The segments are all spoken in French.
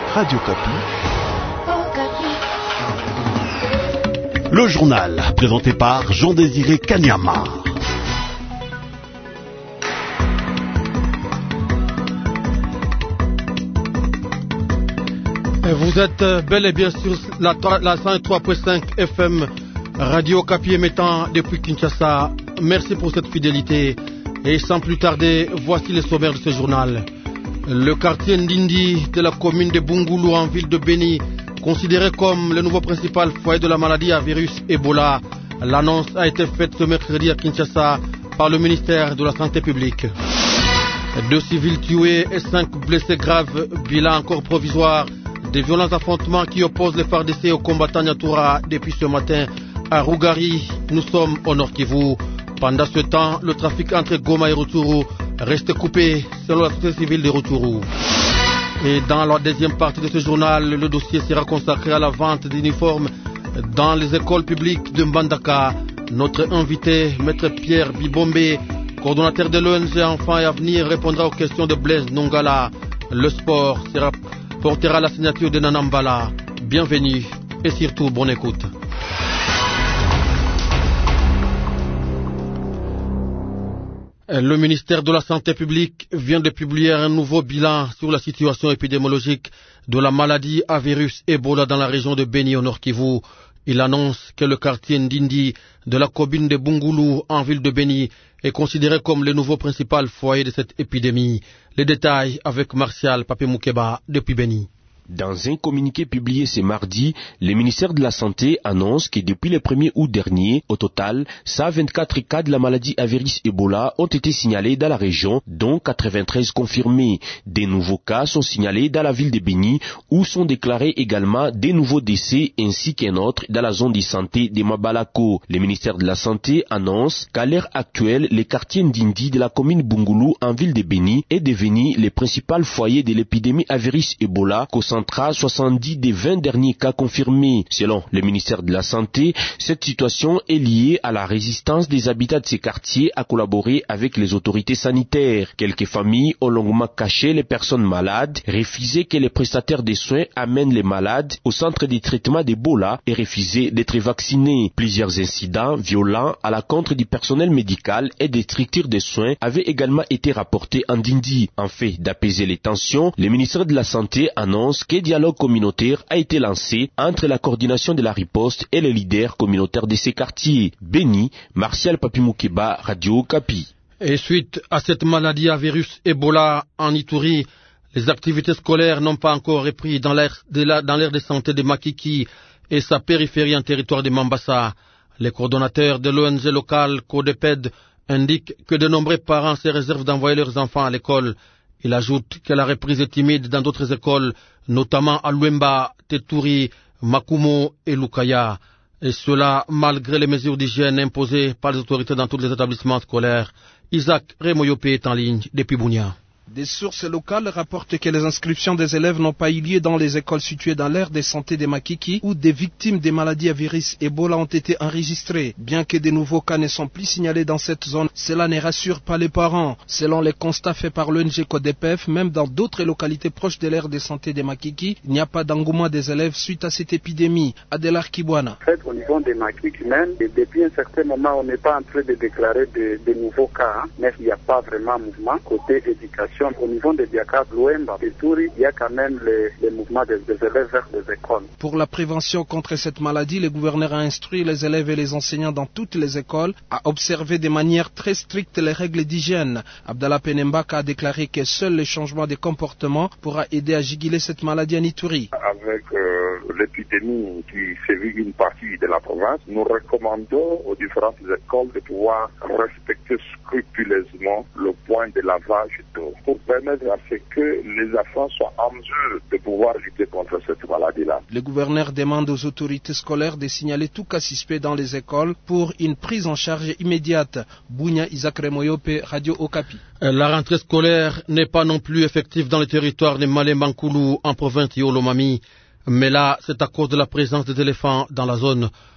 Radio Kapi. Le journal, présenté par Jean-Désiré Kanyama. Vous êtes bel et bien sur la 103.5 FM Radio Kapi émettant depuis Kinshasa. Merci pour cette fidélité. Et sans plus tarder, voici les sommaires de ce journal. Le quartier Ndindi de la commune de Bungulu en ville de Beni, considéré comme le nouveau principal foyer de la maladie à virus Ebola. L'annonce a été faite ce mercredi à Kinshasa par le ministère de la Santé publique. 2 civils tués et 5 blessés graves, bilan encore provisoire. Des violents affrontements qui opposent les FARDC aux combattants Nyatura depuis ce matin à Rougari. Nous sommes au Nord Kivu. Pendant ce temps, le trafic entre Goma et Rutshuru reste coupé selon la société civile de Rutshuru. Et dans la deuxième partie de ce journal, le dossier sera consacré à la vente d'uniformes dans les écoles publiques de Mbandaka. Notre invité, Maître Pierre Bibombe, coordonnateur de l'ONG Enfants et Avenir, répondra aux questions de Blaise Nongala. Le sport portera la signature de Nanambala. Bienvenue et surtout bonne écoute. Le ministère de la Santé publique vient de publier un nouveau bilan sur la situation épidémiologique de la maladie à virus Ebola dans la région de Beni au Nord Kivu. Il annonce que le quartier Ndindi de la commune de Bungulu en ville de Beni est considéré comme le nouveau principal foyer de cette épidémie. Les détails avec Martial Pape-Moukeba depuis Beni. Dans un communiqué publié ce mardi, le ministère de la Santé annonce que depuis le 1er août dernier, au total, 124 cas de la maladie à virus Ebola ont été signalés dans la région, dont 93 confirmés. Des nouveaux cas sont signalés dans la ville de Beni, où sont déclarés également des nouveaux décès ainsi qu'un autre dans la zone de santé de Mabalako. Le ministère de la Santé annonce qu'à l'heure actuelle, le quartier Ndindi de la commune Bungulu en ville de Beni est devenu le principal foyer de l'épidémie à virus Ebola, 70 des 20 derniers cas confirmés. Selon le ministère de la Santé, cette situation est liée à la résistance des habitants de ces quartiers à collaborer avec les autorités sanitaires. Quelques familles ont longuement caché les personnes malades, refusé que les prestataires de soins amènent les malades au centre de traitement d'Ebola et refusé d'être vaccinés. Plusieurs incidents violents à l'encontre du personnel médical et des structures de soins avaient également été rapportés en Ndindi. En fait d'apaiser les tensions, le ministère de la Santé annonce qu'un dialogue communautaire a été lancé entre la coordination de la riposte et les leaders communautaires de ces quartiers. Beni, Martial Pape-Moukeba, Radio Kapi. Et suite à cette maladie à virus Ebola en Ituri, les activités scolaires n'ont pas encore repris dans l'aire de santé de Makiki et sa périphérie en territoire de Mambasa. Les coordonnateurs de l'ONG locale Codeped indiquent que de nombreux parents se réservent d'envoyer leurs enfants à l'école. Il ajoute que la reprise est timide dans d'autres écoles, notamment à Luemba, Teturi, Makumo et Lukaya. Et cela malgré les mesures d'hygiène imposées par les autorités dans tous les établissements scolaires. Isaac Remoyope est en ligne depuis Bunia. Des sources locales rapportent que les inscriptions des élèves n'ont pas eu lieu dans les écoles situées dans l'aire de santé des Makiki où des victimes des maladies à virus Ebola ont été enregistrées. Bien que de nouveaux cas ne sont plus signalés dans cette zone, cela ne rassure pas les parents. Selon les constats faits par l'ONG CODEPEF, même dans d'autres localités proches de l'aire de santé des Makiki, il n'y a pas d'engouement des élèves suite à cette épidémie. Adelar Kibwana. En fait, au niveau des Makiki même, depuis un certain moment, on n'est pas en train de déclarer de nouveaux cas, mais il n'y a pas vraiment mouvement côté éducation. Au niveau de Biaka, Luemba, Teturi, il y a quand même les mouvements des élèves vers les écoles. Pour la prévention contre cette maladie, le gouverneur a instruit les élèves et les enseignants dans toutes les écoles à observer de manière très stricte les règles d'hygiène. Abdallah Penembaka a déclaré que seul le changement de comportement pourra aider à juguler cette maladie en Ituri. Avec l'épidémie qui sévit une partie de la province, nous recommandons aux différentes écoles de pouvoir respecter scrupuleusement le point de lavage d'eau pour permettre à ce que les enfants soient en mesure de pouvoir lutter contre cette maladie-là. Le gouverneur demande aux autorités scolaires de signaler tout cas suspect dans les écoles pour une prise en charge immédiate. Bounia Isaac Remoyope, Radio Okapi. La rentrée scolaire n'est pas non plus effective dans le territoire de Malembankulu en province de Olomami. Mais là, c'est à cause de la présence des éléphants dans la zone.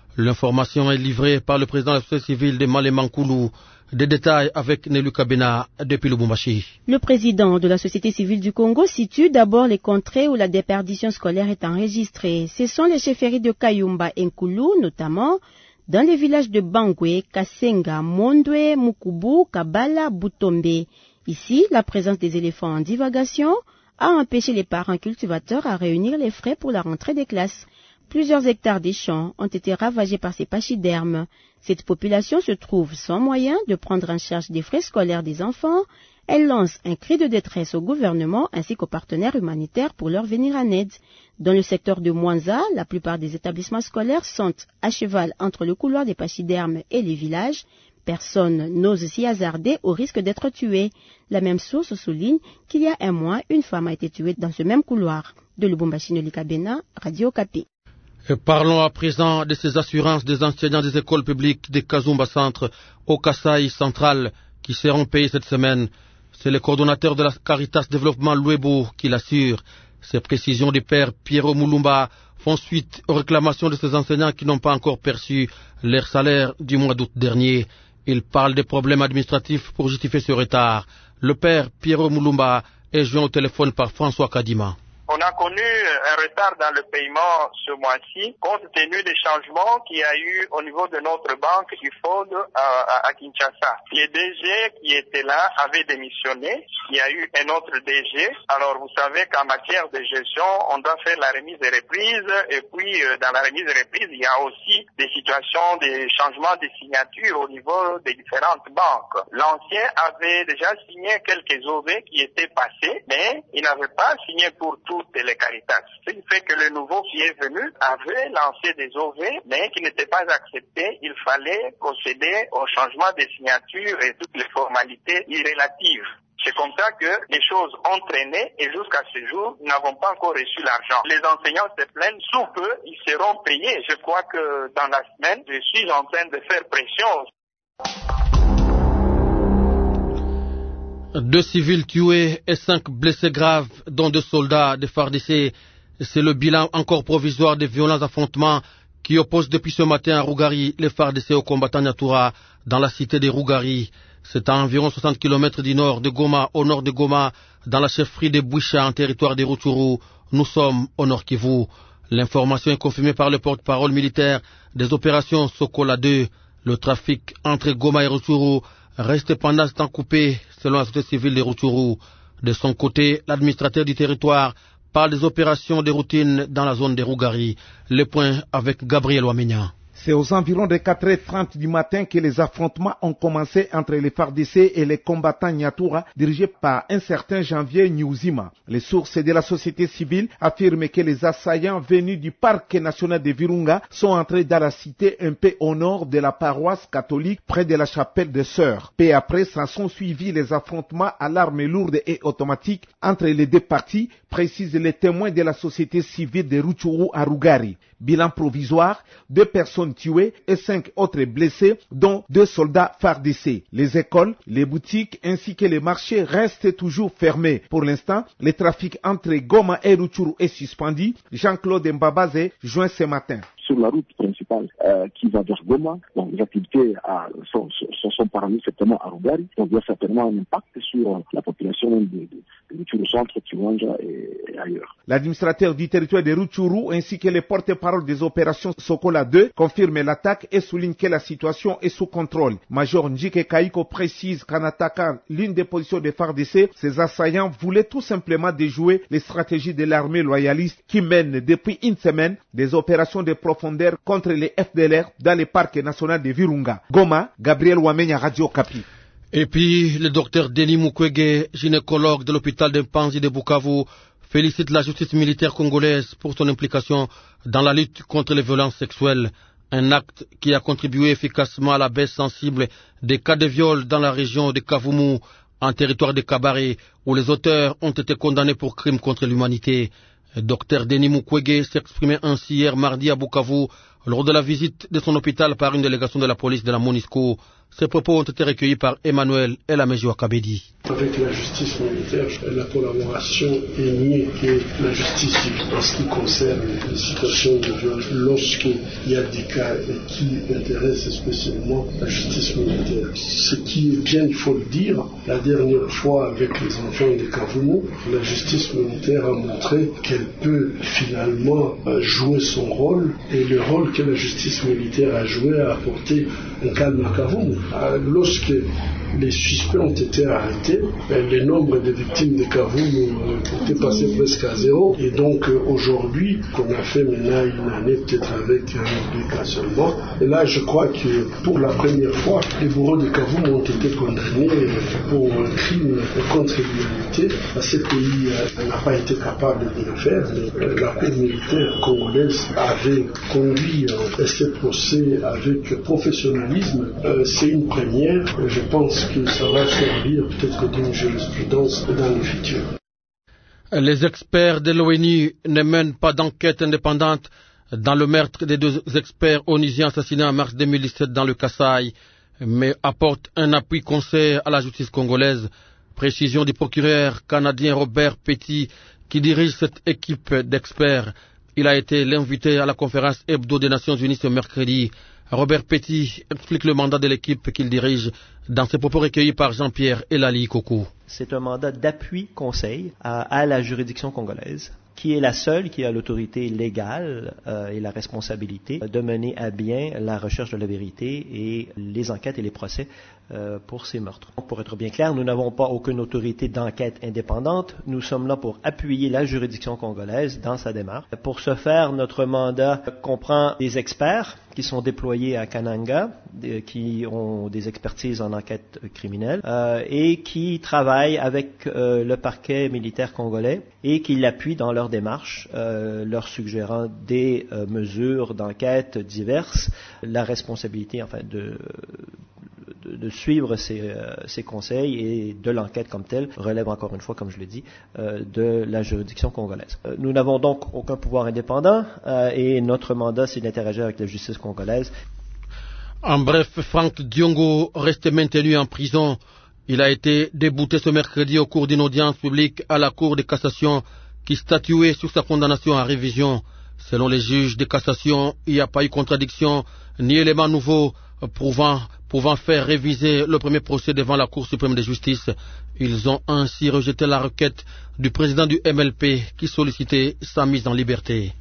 L'information est livrée par le président de la société civile de Malemankulu. Des détails avec Nelu Kabena depuis Lubumbashi. Le président de la société civile du Congo situe d'abord les contrées où la déperdition scolaire est enregistrée. Ce sont les chefferies de Kayumba et Nkulu, notamment dans les villages de Bangwe, Kasenga, Mondwe, Mukubu, Kabala, Butombe. Ici, la présence des éléphants en divagation a empêché les parents cultivateurs à réunir les frais pour la rentrée des classes. Plusieurs hectares des champs ont été ravagés par ces pachydermes. Cette population se trouve sans moyen de prendre en charge des frais scolaires des enfants. Elle lance un cri de détresse au gouvernement ainsi qu'aux partenaires humanitaires pour leur venir en aide. Dans le secteur de Mwanza, la plupart des établissements scolaires sont à cheval entre le couloir des pachydermes et les villages. Personne n'ose s'y hasarder au risque d'être tué. La même source souligne qu'il y a un mois, une femme a été tuée dans ce même couloir. De Lubumbashi, Neli Kabena, Radio Okapi. Parlons à présent de ces assurances des enseignants des écoles publiques de Kazumba Centre au Kasaï Central qui seront payés cette semaine. C'est le coordonnateur de la Caritas Développement Louébou qui l'assure. Ces précisions du père Pierrot Moulumba font suite aux réclamations de ces enseignants qui n'ont pas encore perçu leur salaire du mois d'août dernier. Il parle des problèmes administratifs pour justifier ce retard. Le père Pierrot Moulumba est joint au téléphone par François Kadima. On a connu un retard dans le paiement ce mois-ci, compte tenu des changements qu'il y a eu au niveau de notre banque IFOD à Kinshasa. Les DG qui étaient là avaient démissionné. Il y a eu un autre DG. Alors vous savez qu'en matière de gestion, on doit faire la remise et reprise. Et puis dans la remise et reprise, il y a aussi des situations, des changements de signature au niveau des différentes banques. L'ancien avait déjà signé quelques OV qui étaient passés, mais il n'avait pas signé pour toutes les Caritas. Ce qui fait que le nouveau qui est venu avait lancé des OV, mais qui n'étaient pas acceptés. Il fallait procéder au changement des signatures et toutes les formalités irrélatives. C'est comme ça que les choses ont traîné et jusqu'à ce jour, nous n'avons pas encore reçu l'argent. Les enseignants se plaignent, sous peu, ils seront payés. Je crois que dans la semaine, je suis en train de faire pression. 2 civils tués et 5 blessés graves, dont 2 soldats de FARDC. C'est le bilan encore provisoire des violents affrontements qui opposent depuis ce matin à Rougari les FARDC aux combattants Nyatura dans la cité de Rougari. C'est à environ 60 km du nord de Goma, au nord de Goma, dans la chefferie de Boucha, en territoire de Rutshuru. Nous sommes au nord Kivu. L'information est confirmée par le porte-parole militaire des opérations Sokola 2. Le trafic entre Goma et Rutshuru reste pendant ce temps coupé, selon la société civile de Rutshuru. De son côté, l'administrateur du territoire parle des opérations de routine dans la zone de Rougari. Le point avec Gabriel Wamenya. C'est aux environs de 4h30 du matin que les affrontements ont commencé entre les FARDC et les combattants Nyatura dirigés par un certain Janvier Nyuzima. Les sources de la société civile affirment que les assaillants venus du parc national de Virunga sont entrés dans la cité un peu au nord de la paroisse catholique près de la chapelle des Sœurs. Peu après, s'en sont suivis les affrontements à l'arme lourde et automatique entre les deux parties, précisent les témoins de la société civile de Rutshuru à Rougari. Bilan provisoire, 2 personnes tuées et 5 autres blessés, dont 2 soldats FARDC. Les écoles, les boutiques ainsi que les marchés restent toujours fermés. Pour l'instant, le trafic entre Goma et Rutshuru est suspendu. Jean-Claude Mbabaze joint ce matin. Sur la route principale qui va vers Goma, donc les activités sont parallèles certainement à Rougari, donc il y a certainement un impact sur la population de Rutshuru Centre, Kiwanja et ailleurs. L'administrateur du territoire de Rutshuru ainsi que les porte-parole des opérations Sokola 2 confirment l'attaque et soulignent que la situation est sous contrôle. Major Njike Kaiko précise qu'en attaquant l'une des positions des FARDC, ces assaillants voulaient tout simplement déjouer les stratégies de l'armée loyaliste qui mène depuis une semaine des opérations de profondeur contre les FDLR dans le parc national de Virunga. Goma, Gabriel Wamenya, Radio Okapi. Et puis, le docteur Denis Mukwege, gynécologue de l'hôpital de Mpanzi de Bukavu, félicite la justice militaire congolaise pour son implication dans la lutte contre les violences sexuelles. Un acte qui a contribué efficacement à la baisse sensible des cas de viol dans la région de Kavumu, en territoire de Kabare, où les auteurs ont été condamnés pour crimes contre l'humanité. Dr Denis Mukwege s'exprimait ainsi hier mardi à Bukavu lors de la visite de son hôpital par une délégation de la police de la MONUSCO. Ces propos ont été recueillis par Emmanuel Elamejo Kabedi. Avec la justice militaire, la collaboration est mieux que la justice civile en ce qui concerne les situations de viol lorsqu'il y a des cas qui intéressent spécialement la justice militaire. Ce qui est bien, il faut le dire, la dernière fois avec les enfants de Kavumu, la justice militaire a montré qu'elle peut finalement jouer son rôle, et le rôle que la justice militaire a joué a apporté un calme à Kavumu. Lorsque les suspects ont été arrêtés, le nombre de victimes de Kavumu était passé presque à zéro. Et donc aujourd'hui, qu'on a fait maintenant une année peut-être avec deux cas seulement, et là je crois que pour la première fois, les bourreaux de Kavumu ont été condamnés pour un crime contre l'humanité. Ce pays n'a pas été capable de le faire, mais la cour militaire congolaise avait conduit ce procès avec professionnalisme. C'est une première. Je pense que ça va servir peut-être d'une jurisprudence dans le futur. Les experts de l'ONU ne mènent pas d'enquête indépendante dans le meurtre des deux experts onusiens assassinés en mars 2017 dans le Kasaï, mais apportent un appui conseil à la justice congolaise. Précision du procureur canadien Robert Petit, qui dirige cette équipe d'experts. Il a été l'invité à la conférence hebdo des Nations Unies ce mercredi. Robert Petit explique le mandat de l'équipe qu'il dirige dans ses propos recueillis par Jean-Pierre Elali Kokou. C'est un mandat d'appui-conseil à la juridiction congolaise, qui est la seule qui a l'autorité légale et la responsabilité de mener à bien la recherche de la vérité et les enquêtes et les procès pour ces meurtres. Pour être bien clair, nous n'avons pas aucune autorité d'enquête indépendante. Nous sommes là pour appuyer la juridiction congolaise dans sa démarche. Pour ce faire, notre mandat comprend des experts qui sont déployés à Kananga, qui ont des expertises en enquête criminelle et qui travaillent avec le parquet militaire congolais et qui l'appuient dans leur démarche, leur suggérant des mesures d'enquête diverses, la responsabilité enfin de suivre ces conseils et de l'enquête comme telle relève encore une fois, comme je l'ai dit, de la juridiction congolaise. Nous n'avons donc aucun pouvoir indépendant et notre mandat c'est d'interagir avec la justice congolaise. En bref, Franck Diongo reste maintenu en prison. Il a été débouté ce mercredi au cours d'une audience publique à la Cour de cassation qui statuait sur sa condamnation à révision. Selon les juges de cassation, il n'y a pas eu contradiction ni élément nouveau pouvant faire réviser le premier procès devant la Cour suprême de justice. Ils ont ainsi rejeté la requête du président du MLP qui sollicitait sa mise en liberté.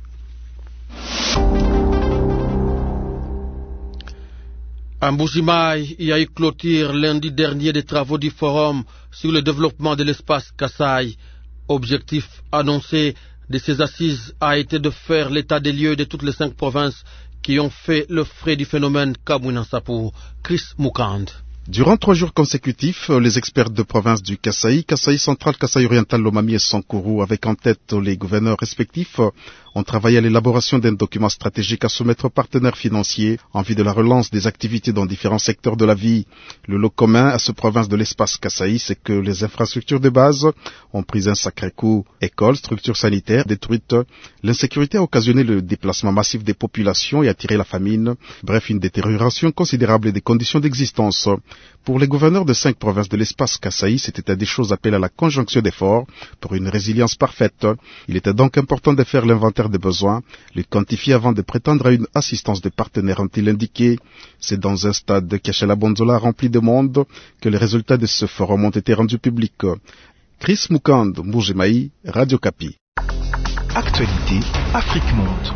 À Mbujimaï, il y a eu clôture lundi dernier des travaux du Forum sur le développement de l'espace Kasaï. Objectif annoncé de ces assises a été de faire l'état des lieux de toutes les 5 provinces qui ont fait le frais du phénomène Kabouinansapou. Chris Mukand. Durant 3 jours consécutifs, les experts de province du Kasaï, Kasaï central, Kasaï oriental, Lomami et Sankuru, avec en tête les gouverneurs respectifs, ont travaillé à l'élaboration d'un document stratégique à soumettre aux partenaires financiers en vue de la relance des activités dans différents secteurs de la vie. Le lot commun à ce province de l'espace Kasaï, c'est que les infrastructures de base ont pris un sacré coup. Écoles, structures sanitaires détruites, l'insécurité a occasionné le déplacement massif des populations et attiré la famine. Bref, une détérioration considérable des conditions d'existence. Pour les gouverneurs de 5 provinces de l'espace Kasaï, c'était à des choses appelées à la conjonction d'efforts pour une résilience parfaite. Il était donc important de faire l'inventaire des besoins, les quantifier avant de prétendre à une assistance des partenaires, ont-ils indiqué. C'est dans un stade de Kachala Bonzola rempli de monde que les résultats de ce forum ont été rendus publics. Chris Mukand, Mbujimaï, Radio Kapi. Actualité, Afrique Monde.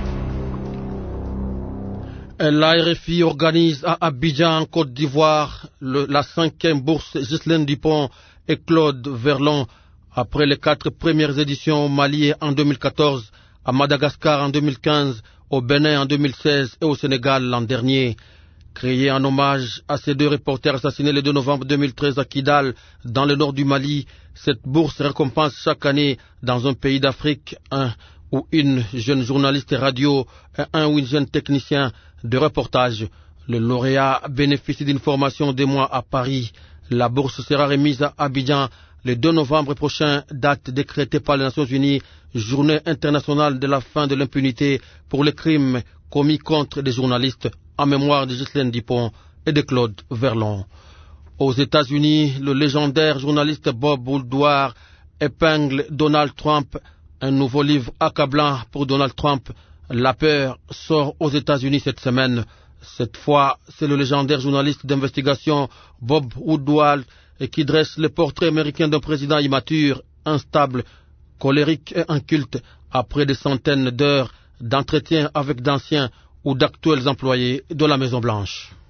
La RFI organise à Abidjan, Côte d'Ivoire, la 5e bourse Ghislaine Dupont et Claude Verlon. Après les 4 premières éditions au Mali en 2014, à Madagascar en 2015, au Bénin en 2016 et au Sénégal l'an dernier. Créée en hommage à ces 2 reporters assassinés le 2 novembre 2013 à Kidal, dans le nord du Mali, cette bourse récompense chaque année dans un pays d'Afrique un ou une jeune journaliste radio et un ou une jeune technicien de reportage. Le lauréat bénéficie d'une formation de mois à Paris. La bourse sera remise à Abidjan le 2 novembre prochain, date décrétée par les Nations Unies, journée internationale de la fin de l'impunité pour les crimes commis contre des journalistes, en mémoire de Ghislaine Dupont. et de Claude Verlon. Aux États-Unis, le légendaire journaliste Bob Woodward épingle Donald Trump. Un nouveau livre accablant pour Donald Trump, La peur, sort aux États-Unis cette semaine. Cette fois, c'est le légendaire journaliste d'investigation Bob Woodward qui dresse le portrait américain d'un président immature, instable, colérique et inculte, après des centaines d'heures d'entretien avec d'anciens ou d'actuels employés de la Maison-Blanche.